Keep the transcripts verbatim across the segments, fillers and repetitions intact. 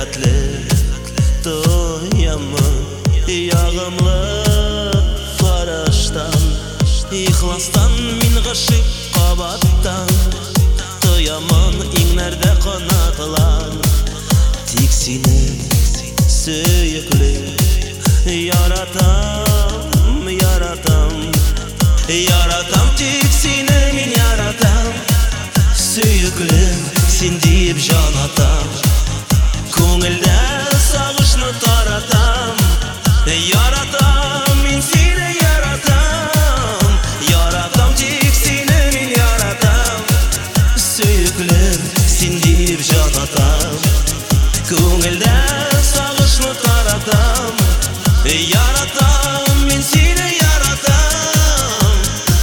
бәхетле тоямын ягымлы караштан ихластан мин гашык кабаттан тоямын иңнәрдә канатлан тик сине сөекле яратам яратам яратам тик сине мин яратам сөеклем син дип җан атам күңелдә сагышны таратам яратам мин сине яратам яратам тик сине мин яратам сөеклем син дип җан атам күңелдә сагышны таратам яратам мин сине яратам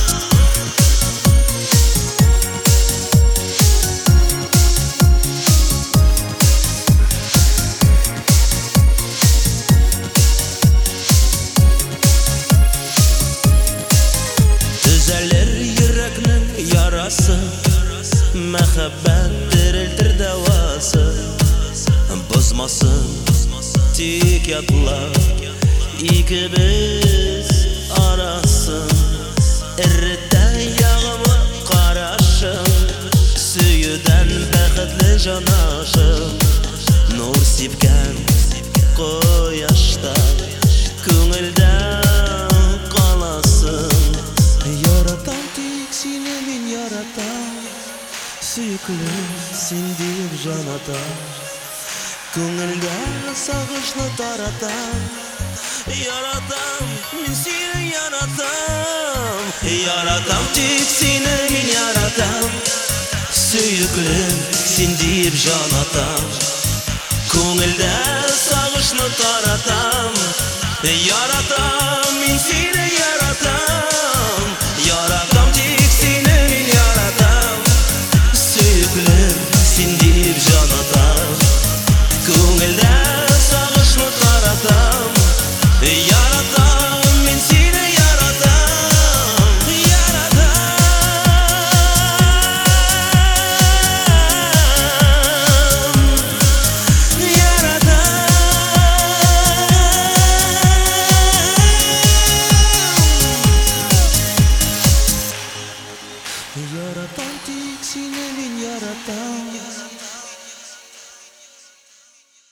Төзәлер йөрәкнең ярасы мәхәббәт терелтер дәвасы бозмасын тик ятлап икебез арасын эрретә ягымлы карашың сөюдән бәхетле җанашым нур сипкән кояшта күңелдә каласың яратам тик сине мин яратам сөеклем син дип җан атам күңелдә сагышны таратам яратам мин сине яратам яратам тик сине мин яратам сөеклем син дип җан атам күңелдә сагышны таратам яратам мин сине